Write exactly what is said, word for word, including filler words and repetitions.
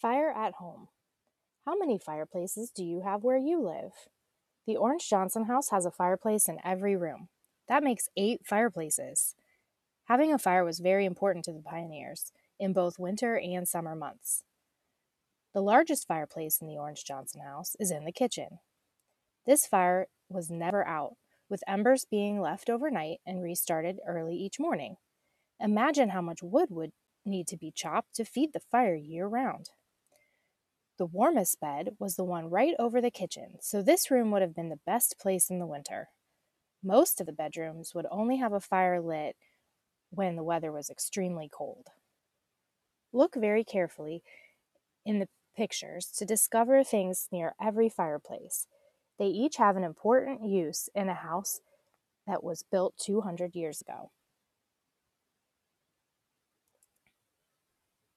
Fire at home. How many fireplaces do you have where you live? The Orange Johnson house has a fireplace in every room. That makes eight fireplaces. Having a fire was very important to the pioneers in both winter and summer months. The largest fireplace in the Orange Johnson house is in the kitchen. This fire was never out, with embers being left overnight and restarted early each morning. Imagine how much wood would need to be chopped to feed the fire year round. The warmest bed was the one right over the kitchen, so this room would have been the best place in the winter. Most of the bedrooms would only have a fire lit when the weather was extremely cold. Look very carefully in the pictures to discover things near every fireplace. They each have an important use in a house that was built two hundred years ago.